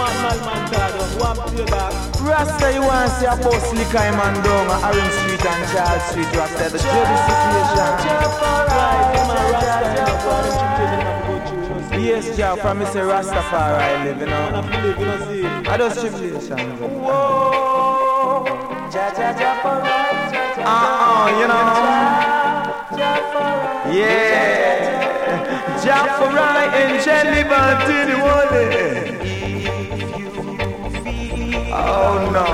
Rasta, you want to see a boss liquor man down at Orange Street and Charles Street. Rasta, the dreaded situation. Yes, Jah, from Mr. Rastafari I live, you know. I just tribulation. Whoa, you know. Yeah. Jah and Jelly Bantini Wale. Oh no.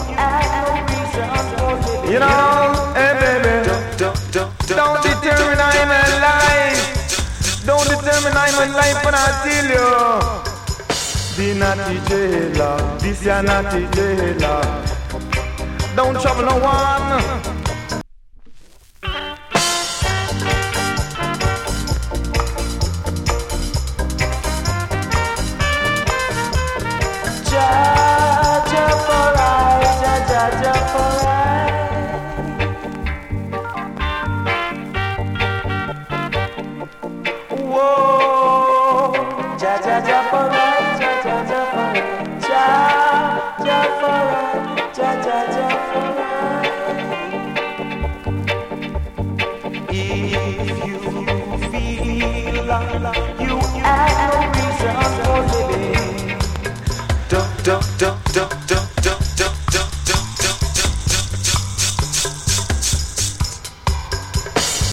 You know, hey baby, don't determine I'm alive. Don't determine I'm alive when I tell you. Be naughty jailer, this ya naughty jailer. Don't trouble no one.